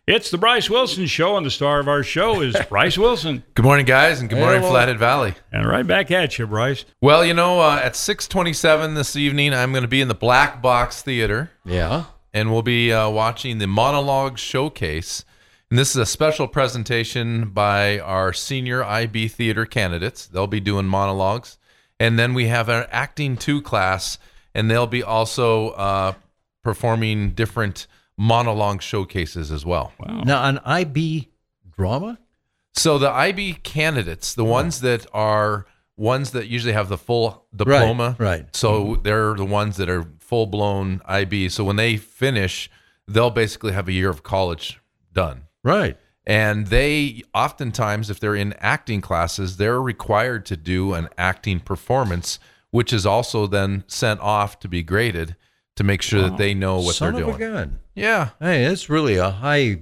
It's the Bryce Wilson Show, and the star of our show is Bryce Wilson. Good morning, guys, and good morning, Flathead Valley. And right back at you, Bryce. Well, at 6:27 this evening, I'm going to be in the Black Box Theater. Yeah. And we'll be watching the Monologue Showcase. And this is a special presentation by our senior IB theater candidates. They'll be doing monologues. And then we have our Acting 2 class, and they'll be also performing different monologue showcases as well. Wow. Now, an IB drama? So the IB candidates, the ones that usually have the full diploma, right. So they're the ones that are full-blown IB. So when they finish, they'll basically have a year of college done. Right. And they oftentimes, if they're in acting classes, they're required to do an acting performance, which is also then sent off to be graded to make sure that they know what they're doing. Son of a gun. Yeah. Hey, it's really a high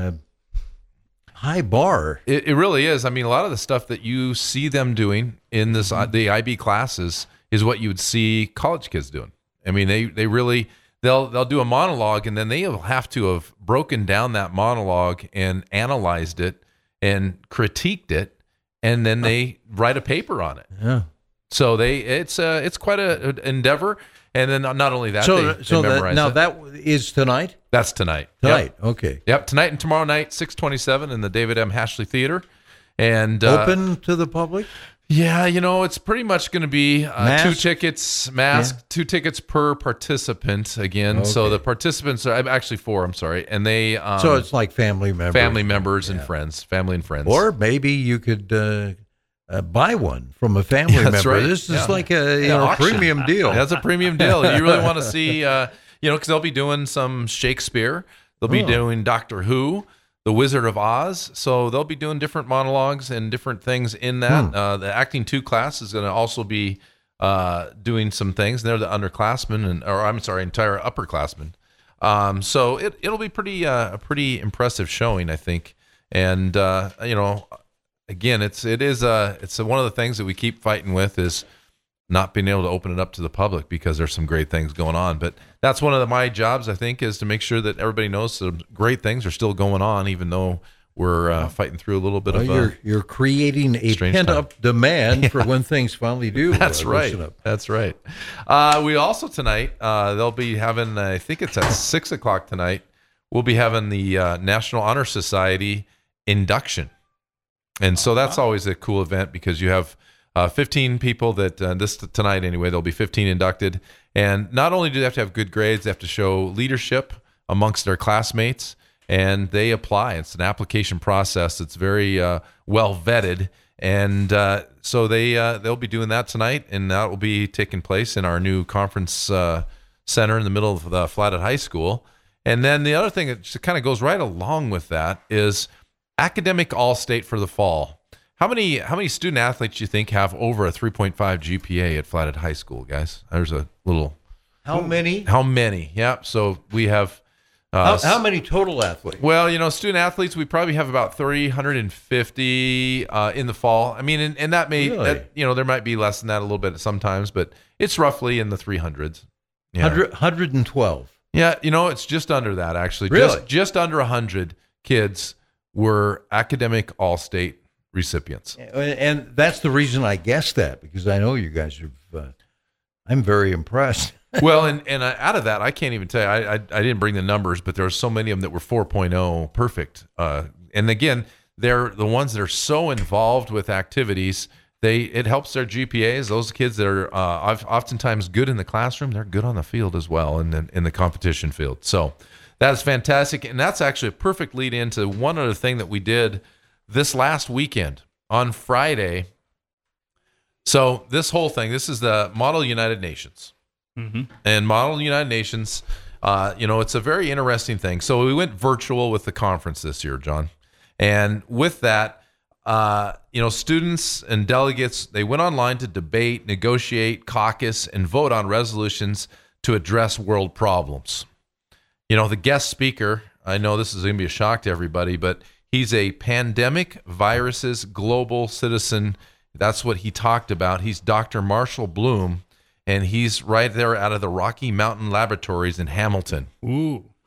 bar. It really is. I mean, a lot of the stuff that you see them doing in this the IB classes is what you would see college kids doing. I mean, they really they'll do a monologue, and then they'll have to have broken down that monologue and analyzed it and critiqued it, and then they write a paper on it. Yeah. So it's quite an endeavor. And then not only that, they memorize it. That is tonight? That's tonight. Tonight, Yep. Okay. Yep, tonight and tomorrow night, 6:27 in the David M. Hashley Theater. And open to the public? Yeah, it's pretty much going to be 2 tickets, mask, Yeah. 2 tickets per participant again. Okay. So the participants are actually 4, I'm sorry. And they so it's like family members. Family members and friends, family and friends. Or maybe you could buy one from a family member. Right. This is like a premium deal. That's a premium deal. You really want to see, because they'll be doing some Shakespeare. They'll be doing Doctor Who, The Wizard of Oz. So they'll be doing different monologues and different things in that. The Acting 2 class is going to also be doing some things. They're the underclassmen, entire upperclassmen. So it'll be a pretty impressive showing, I think. And again, it's one of the things that we keep fighting with is not being able to open it up to the public because there's some great things going on. But that's one of my jobs, I think, is to make sure that everybody knows some great things are still going on, even though we're fighting through a little bit of you're creating a pent-up demand for when things finally do. That's right. That's right. We also tonight, they'll be having, I think it's at 6 o'clock tonight, we'll be having the National Honor Society induction. And so that's always a cool event because you have 15 people that tonight anyway, there'll be 15 inducted. And not only do they have to have good grades, they have to show leadership amongst their classmates, and they apply. It's an application process that's very well vetted. And so they'll be doing that tonight, and that will be taking place in our new conference center in the middle of the Flathead High School. And then the other thing that just kind of goes right along with that is Academic All-State for the fall. How many student athletes do you think have over a 3.5 GPA at Flathead High School, guys? There's a little. How many? How many? Yeah. So we have. How many total athletes? Well, student athletes, we probably have about 350 in the fall. I mean, and that may, really? There might be less than that a little bit sometimes, but it's roughly in the 300s. Yeah. 112. Yeah. It's just under that actually. Really? Just under 100 kids were Academic All-State recipients. And that's the reason I guessed that, because I know you guys are, I'm very impressed. Well, and out of that, I can't even tell you, I didn't bring the numbers, but there were so many of them that were 4.0 perfect. And again, they're the ones that are so involved with activities, it helps their GPAs. Those kids that are oftentimes good in the classroom, they're good on the field as well, and in the competition field. So that's fantastic, and that's actually a perfect lead into one other thing that we did this last weekend on Friday. So this whole thing, this is the Model United Nations. Mm-hmm. And Model United Nations, it's a very interesting thing. So we went virtual with the conference this year, John. And with that, students and delegates, they went online to debate, negotiate, caucus, and vote on resolutions to address world problems. The guest speaker, I know this is going to be a shock to everybody, but he's a pandemic viruses global citizen. That's what he talked about. He's Dr. Marshall Bloom, and he's right there out of the Rocky Mountain Laboratories in Hamilton. Ooh.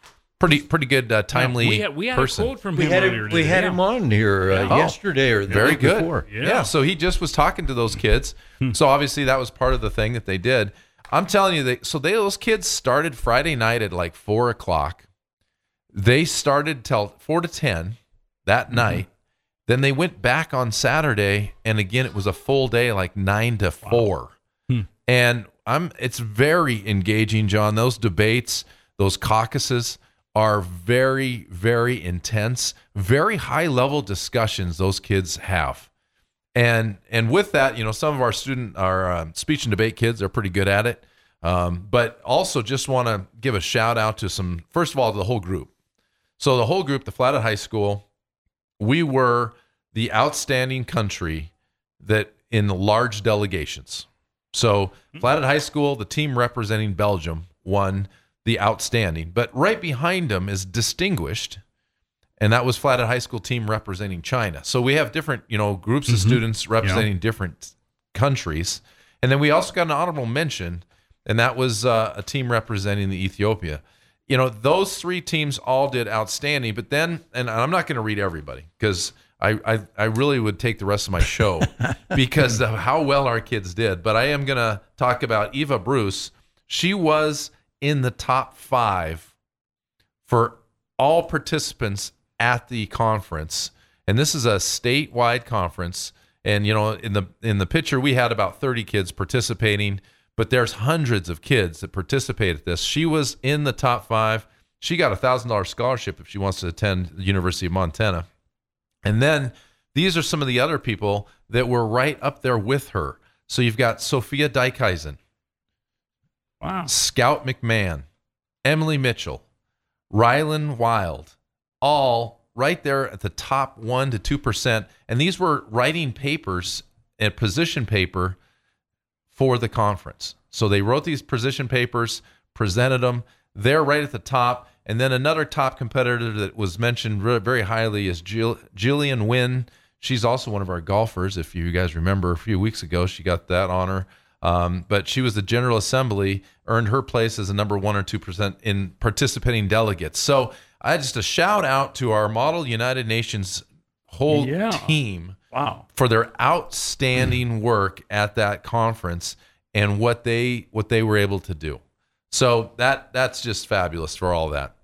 pretty good, timely we had person. a quote from We him had earlier we today. had him on here yesterday or the Very day good. before. Yeah. So he just was talking to those kids. So obviously that was part of the thing that they did. I'm telling you, those kids started Friday night at like 4:00. They started till 4 to 10 that night. Then they went back on Saturday, and again it was a full day, like 9 to 4. And it's very engaging, John. Those debates, those caucuses are very, very intense, very high level discussions those kids have. And with that, some of our speech and debate kids are pretty good at it. But also just want to give a shout out to first of all, the whole group. So the whole group, the Flathead High School, we were the outstanding country that in the large delegations. So Flathead High School, the team representing Belgium, won the outstanding. But right behind them is distinguished, and that was Flathead High School team representing China. So we have different, groups of students representing different countries. And then we also got an honorable mention, and that was a team representing the Ethiopia. Those three teams all did outstanding. But then, and I'm not going to read everybody because I really would take the rest of my show because of how well our kids did. But I am going to talk about Eva Bruce. She was in the top 5 for all participants at the conference. And this is a statewide conference. And, in the picture, we had about 30 kids participating, but there's hundreds of kids that participate at this. She was in the top 5. She got a $1,000 scholarship if she wants to attend the University of Montana. And then these are some of the other people that were right up there with her. So you've got Sophia Dykhuizen, Scout McMahon, Emily Mitchell, Rylan Wild, all right there at the top 1% to 2%. And these were writing papers and position paper for the conference. So they wrote these position papers, presented them. They're right at the top. And then another top competitor that was mentioned very highly is Jillian Wynn. She's also one of our golfers. If you guys remember, a few weeks ago, she got that honor. But she was the General Assembly, earned her place as a number 1% or 2% in participating delegates. So I just a shout out to our Model United Nations whole team for their outstanding work at that conference and what they were able to do. So that's just fabulous for all that.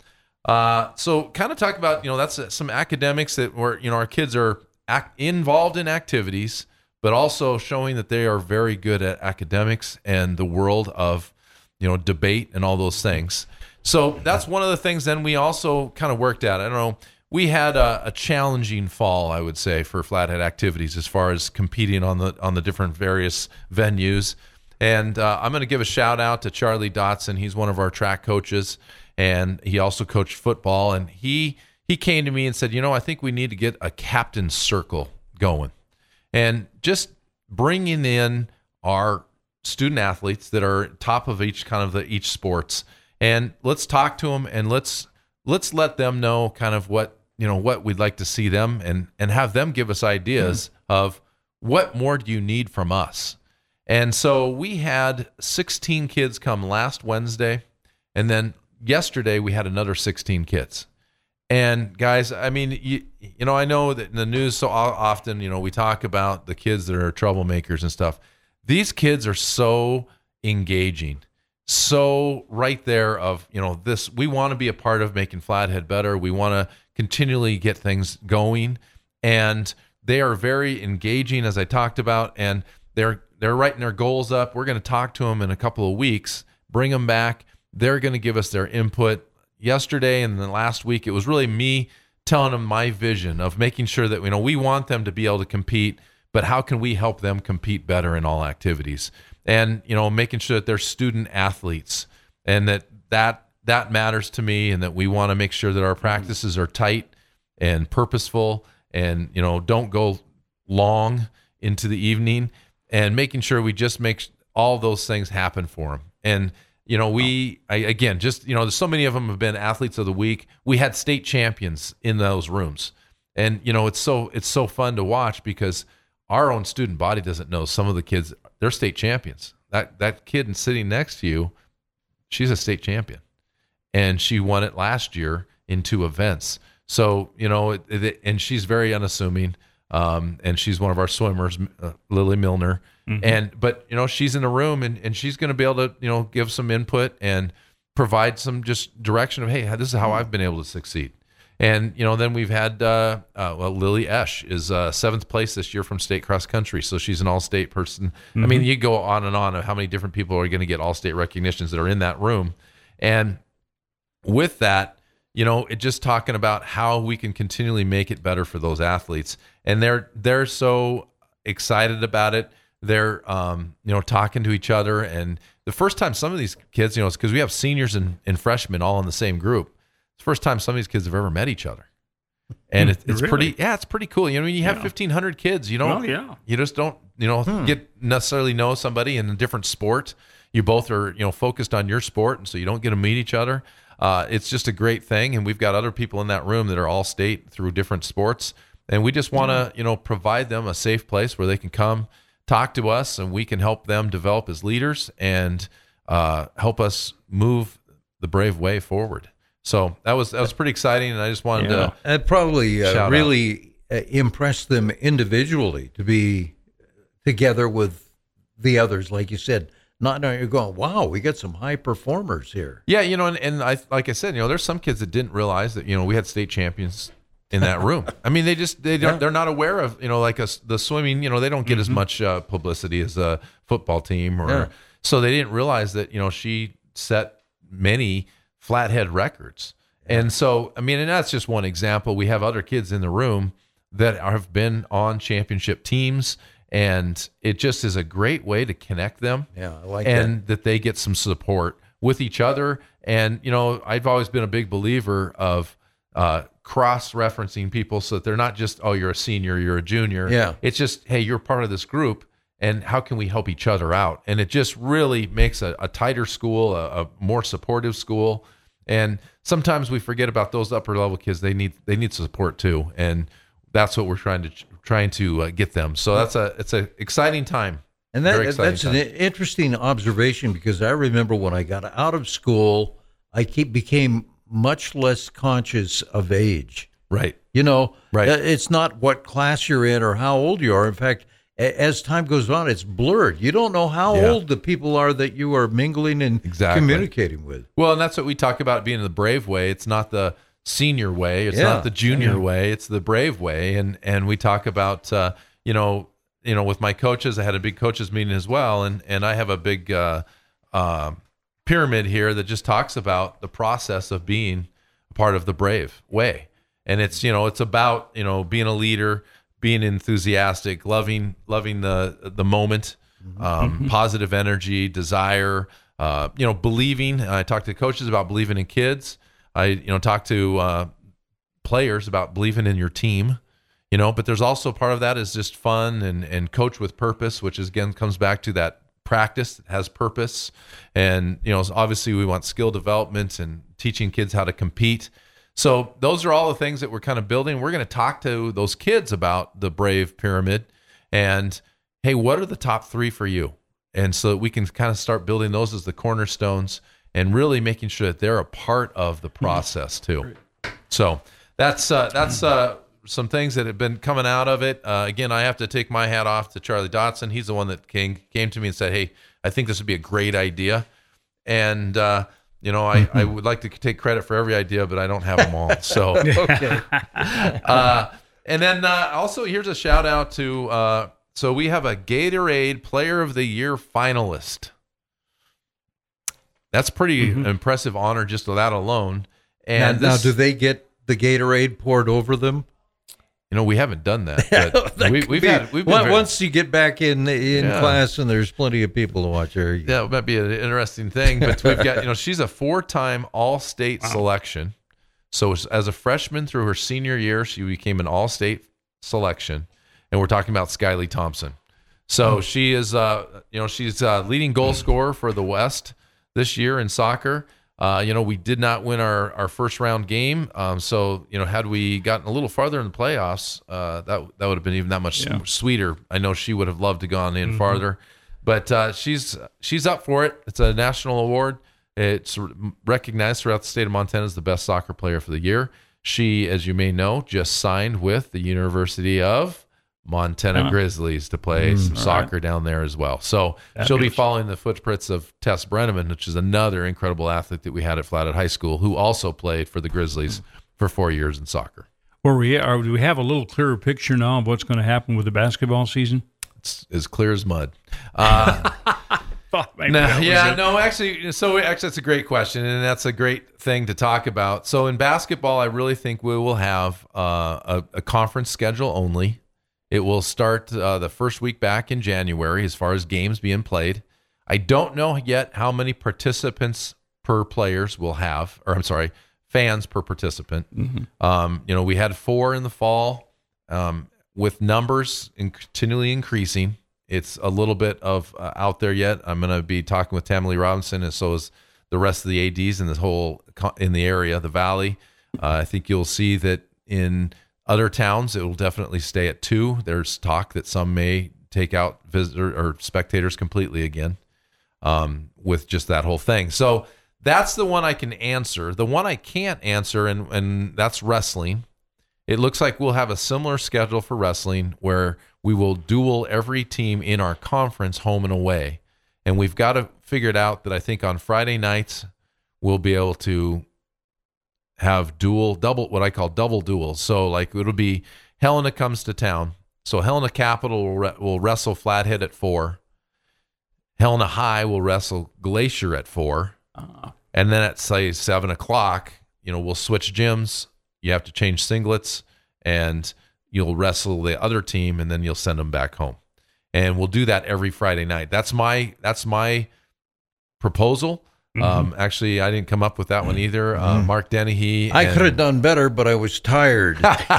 So kind of talk about, that's some academics that were, our kids are involved in activities, but also showing that they are very good at academics and the world of, debate and all those things. So that's one of the things then we also kind of worked at. I don't know. We had a challenging fall, I would say, for Flathead activities as far as competing on the different various venues. And I'm going to give a shout out to Charlie Dotson. He's one of our track coaches, and he also coached football. And he came to me and said, I think we need to get a captain's circle going, and just bringing in our student athletes that are top of each sports, and let's talk to them and let's let them know kind of what we'd like to see them and have them give us ideas of what more do you need from us. And so we had 16 kids come last Wednesday, and then yesterday we had another 16 kids. And guys, I mean, I know that in the news so often, we talk about the kids that are troublemakers and stuff. These kids are so engaging, so right there of, this, we want to be a part of making Flathead better. We want to continually get things going, and they are very engaging, as I talked about, and they're writing their goals up. We're going to talk to them in a couple of weeks, bring them back. They're going to give us their input. Yesterday and then last week, it was really me telling them my vision of making sure that, we want them to be able to compete, but how can we help them compete better in all activities? And, making sure that they're student athletes, and that matters to me, and that we want to make sure that our practices are tight and purposeful and, don't go long into the evening, and making sure we just make all those things happen for them. And, there's so many of them have been athletes of the week. We had state champions in those rooms. And, it's so fun to watch because our own student body doesn't know some of the kids, they're state champions. That kid sitting next to you, she's a state champion. and she won it last year in 2 events. So, and she's very unassuming. And she's one of our swimmers, Lily Milner. But she's in the room and she's going to be able to, give some input and provide some just direction of, hey, this is how I've been able to succeed. And, then we've had, Lily Esch is 7th place this year from state cross country. So she's an all-state person. I mean, you go on and on of how many different people are going to get all-state recognitions that are in that room. And with that, it just talking about how we can continually make it better for those athletes. And they're so excited about it. They're, talking to each other. And the first time some of these kids, it's because we have seniors and freshmen all in the same group. It's the first time some of these kids have ever met each other. And it's Really? it's pretty cool. When you have 1,500 kids, you just don't, get necessarily know somebody in a different sport. You both are, focused on your sport. And so you don't get to meet each other. It's just a great thing. And we've got other people in that room that are all state through different sports. And we just want to, provide them a safe place where they can come talk to us and we can help them develop as leaders and help us move the Brave way forward. So that was pretty exciting. And I just wanted to It probably shout really impressed them individually to be together with the others, like you said. Not now you're going, wow, we got some high performers here. Yeah, and I, like I said, there's some kids that didn't realize that, we had state champions in that room. I mean, they're not aware of, the swimming, they don't get as much publicity as a football team so they didn't realize that, she set many flathead records. And so, I mean, and that's just one example. We have other kids in the room that have been on championship teams. And it just is a great way to connect them. Yeah, I like and that they get some support with each other. And, I've always been a big believer of cross-referencing people so that they're not just, oh, you're a senior, you're a junior. Yeah. It's just, hey, you're part of this group, and how can we help each other out? And it just really makes a tighter school, a more supportive school. And sometimes we forget about those upper-level kids. They need support too. And that's what we're trying to get them. So it's an exciting time. And Very that's exciting an time. interesting observation because I remember when I got out of school, I became much less conscious of age. Right. Right. It's not what class you're in or how old you are. In fact, as time goes on, it's blurred. You don't know how old the people are that you are mingling and communicating with. Well, and that's what we talk about being the Brave way. It's not the senior way. It's not the junior way. It's the Brave way. And we talk about, with my coaches, I had a big coaches meeting as well. And I have a big pyramid here that just talks about the process of being a part of the Brave way. And it's, it's about, being a leader, being enthusiastic, loving the moment, positive energy, desire, believing. I talk to coaches about believing in kids. I, talk to players about believing in your team, but there's also part of that is just fun and coach with purpose, which is, again, comes back to that practice that has purpose. And, obviously we want skill development and teaching kids how to compete. So those are all the things that we're kind of building. We're going to talk to those kids about the Brave pyramid and, hey, what are the top 3 for you? And so that we can kind of start building those as the cornerstones and really making sure that they're a part of the process too. So that's some things that have been coming out of it. Again, I have to take my hat off to Charlie Dotson. He's the one that came to me and said, hey, I think this would be a great idea. And, I would like to take credit for every idea, but I don't have them all. So, Okay. and then also here's a shout out to, so we have a Gatorade Player of the Year finalist. That's pretty impressive honor just that alone. And now, do they get the Gatorade poured over them? We haven't done that. But we've been once you get back in class and there's plenty of people to watch there. That might be an interesting thing. But we've got, she's a 4-time All-State selection. So as a freshman through her senior year, she became an All-State selection. And we're talking about Skyly Thompson. So she is, she's leading goal scorer for the West this year in soccer. We did not win our first round game. So, had we gotten a little farther in the playoffs, that would have been even that much sweeter. I know she would have loved to gone in farther, but she's up for it. It's a national award. It's recognized throughout the state of Montana as the best soccer player for the year. She, as you may know, just signed with the University of Montana Grizzlies to play some soccer down there as well. So she'll be following the footprints of Tess Brenneman, which is another incredible athlete that we had at Flathead High School, who also played for the Grizzlies for 4 years in soccer. Do we have a little clearer picture now of what's going to happen with the basketball season? It's as clear as mud. Actually, that's a great question, and that's a great thing to talk about. So in basketball, I really think we will have a conference schedule only. It will start the first week back in January as far as games being played. I don't know yet how many participants per players we'll have, fans per participant. Mm-hmm. We had 4 in the fall, with numbers continually increasing. It's a little bit of out there yet. I'm going to be talking with Tammy Lee Robinson, and so is the rest of the ADs in the area, the Valley. I think you'll see that in other towns, it will definitely stay at 2. There's talk that some may take out visitor or spectators completely again, with just that whole thing. So that's the one I can answer. The one I can't answer, and that's wrestling. It looks like we'll have a similar schedule for wrestling where we will duel every team in our conference home and away. And we've got to figure it out that I think on Friday nights we'll be able to have what I call double duels. So like it'll be Helena comes to town. So Helena Capital will wrestle Flathead at 4. Helena High will wrestle Glacier at 4. And then at say 7 o'clock, we'll switch gyms. You have to change singlets, and you'll wrestle the other team, and then you'll send them back home. And we'll do that every Friday night. That's my proposal. Mm-hmm. Actually, I didn't come up with that one either. Mark Dennehy. I could have done better, but I was tired.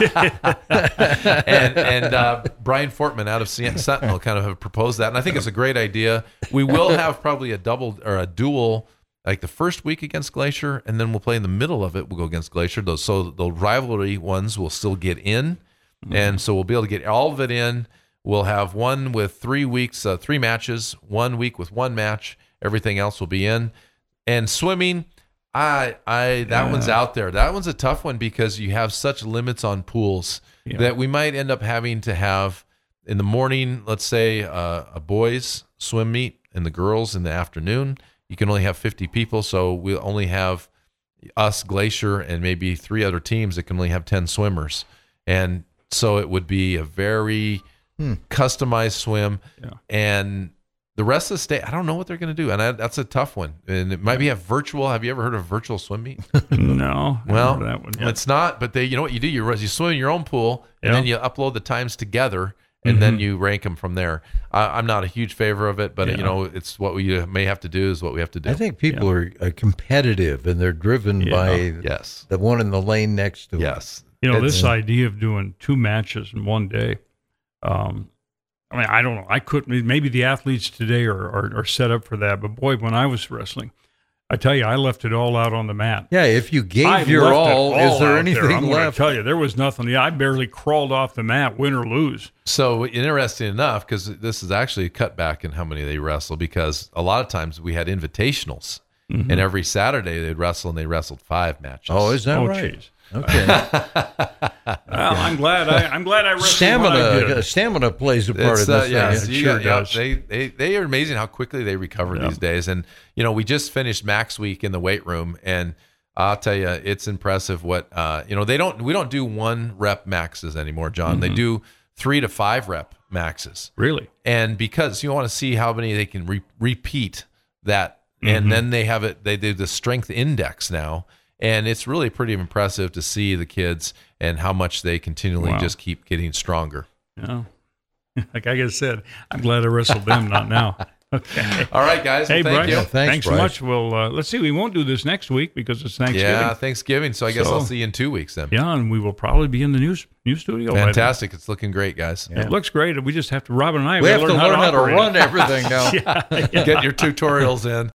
and Brian Fortman out of Sentinel kind of have proposed that, and I think it's a great idea. We will have probably a double or a duel. Like the first week against Glacier, and then we'll play in the middle of it. We'll go against Glacier. So the rivalry ones will still get in, and so we'll be able to get all of it in. We'll have one with 3 weeks, 3 matches, 1 week with 1 match. Everything else will be in. And swimming, that one's out there. That one's a tough one because you have such limits on pools that we might end up having to have in the morning, let's say a boys swim meet and the girls in the afternoon. You can only have 50 people, so we'll only have us, Glacier, and maybe 3 other teams that can only have 10 swimmers. And so it would be a very customized swim. Yeah. And the rest of the state, I don't know what they're going to do. And that's a tough one. And it might be a virtual. Have you ever heard of virtual swim meet? No. Well, that one, it's not. But you know what you do? You swim in your own pool, and then you upload the times together. And then you rank them from there. I'm not a huge favor of it, but it's what we may have to do is what we have to do. I think people are competitive, and they're driven by the one in the lane next to them. Yes. This idea of doing 2 matches in one day. I don't know. I couldn't. Maybe the athletes today are set up for that. But boy, when I was wrestling, I tell you, I left it all out on the mat. Yeah, if you gave your all, is there anything left? I tell you, there was nothing. Yeah, I barely crawled off the mat, win or lose. So interesting enough, because this is actually a cutback in how many they wrestle, because a lot of times we had invitationals, and every Saturday they'd wrestle, and they wrestled 5 matches. Oh, is that right? Geez. Okay. Well, I'm glad I wrestled. Stamina plays a part of this. Yes, it sure does. They are amazing how quickly they recover these days. And we just finished Max Week in the weight room, and I'll tell you, it's impressive what we don't do 1 rep maxes anymore, John. They do 3 to 5 rep maxes. Really? And because you want to see how many they can repeat that, and then they do the strength index now. And it's really pretty impressive to see the kids and how much they continually just keep getting stronger. Yeah. Like I said, I'm glad I wrestled them, not now. Okay. All right, guys. Hey, well, thank Bryce, you. Thanks so much. Well, let's see. We won't do this next week because it's Thanksgiving. Yeah, Thanksgiving. So I guess I'll see you in 2 weeks then. Yeah, and we will probably be in the new studio. Fantastic. It's looking great, guys. Yeah. It looks great. We just have to, Robin and I, we have to learn how to run everything now. Get your tutorials in.